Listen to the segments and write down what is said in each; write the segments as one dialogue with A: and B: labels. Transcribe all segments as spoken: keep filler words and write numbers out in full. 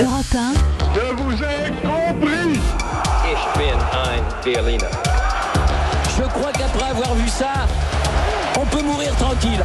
A: Europe un.
B: Je vous ai compris.
C: Ich bin ein Berliner.
D: Je crois qu'après avoir vu ça, on peut mourir tranquille.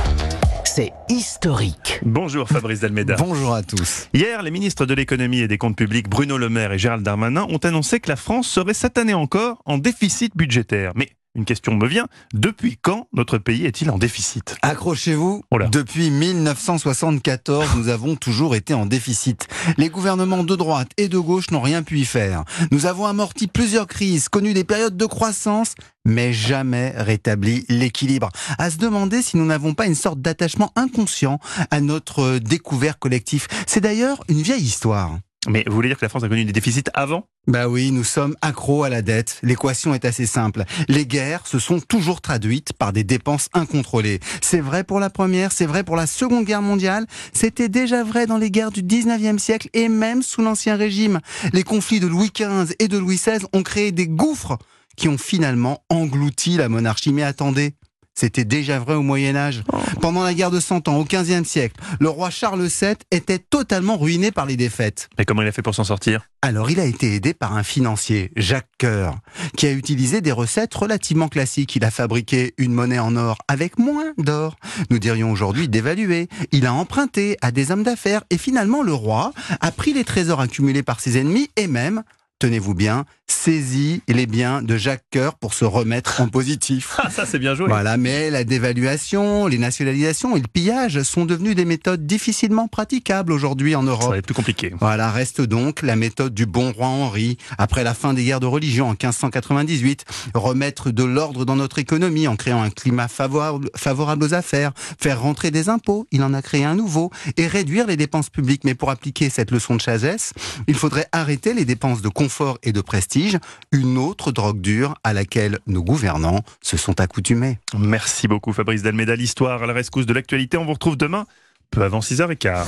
E: C'est historique.
F: Bonjour Fabrice Dalméda.
G: Bonjour à tous.
F: Hier, les ministres de l'économie et des comptes publics Bruno Le Maire et Gérald Darmanin ont annoncé que la France serait cette année encore en déficit budgétaire. Mais une question me vient, depuis quand notre pays est-il en déficit ?
G: Accrochez-vous,
F: Oh là.
G: depuis mille neuf cent soixante-quatorze, nous avons toujours été en déficit. Les gouvernements de droite et de gauche n'ont rien pu y faire. Nous avons amorti plusieurs crises, connu des périodes de croissance, mais jamais rétabli l'équilibre. À se demander si nous n'avons pas une sorte d'attachement inconscient à notre découvert collectif. C'est d'ailleurs une vieille histoire.
F: Mais vous voulez dire que la France a connu des déficits avant ?
G: Bah oui, nous sommes accros à la dette. L'équation est assez simple. Les guerres se sont toujours traduites par des dépenses incontrôlées. C'est vrai pour la première, c'est vrai pour la seconde guerre mondiale. C'était déjà vrai dans les guerres du dix-neuvième siècle et même sous l'Ancien Régime. Les conflits de Louis quinze et de Louis seize ont créé des gouffres qui ont finalement englouti la monarchie. Mais attendez, c'était déjà vrai au Moyen-Âge. Pendant la guerre de Cent Ans, au quinzième siècle, le roi Charles sept était totalement ruiné par les défaites.
F: Mais comment il a fait pour s'en sortir ?
G: Alors il a été aidé par un financier, Jacques Coeur, qui a utilisé des recettes relativement classiques. Il a fabriqué une monnaie en or avec moins d'or. Nous dirions aujourd'hui dévaluée. Il a emprunté à des hommes d'affaires et finalement le roi a pris les trésors accumulés par ses ennemis et même, tenez-vous bien, saisi les biens de Jacques Coeur pour se remettre en positif.
F: Ah, ça c'est bien joué.
G: Voilà, mais la dévaluation, les nationalisations et le pillage sont devenus des méthodes difficilement praticables aujourd'hui en
F: Ça
G: Europe.
F: va être plus compliqué.
G: Voilà, reste donc la méthode du bon roi Henri, après la fin des guerres de religion en quinze cent quatre-vingt-dix-huit, remettre de l'ordre dans notre économie en créant un climat favorable, favorable aux affaires, faire rentrer des impôts, il en a créé un nouveau, et réduire les dépenses publiques. Mais pour appliquer cette leçon de sagesse, il faudrait arrêter les dépenses de confort et de prestige, une autre drogue dure à laquelle nos gouvernants se sont accoutumés.
F: Merci beaucoup Fabrice Dalméda. L'histoire à la rescousse de l'actualité, on vous retrouve demain, peu avant six heures quinze.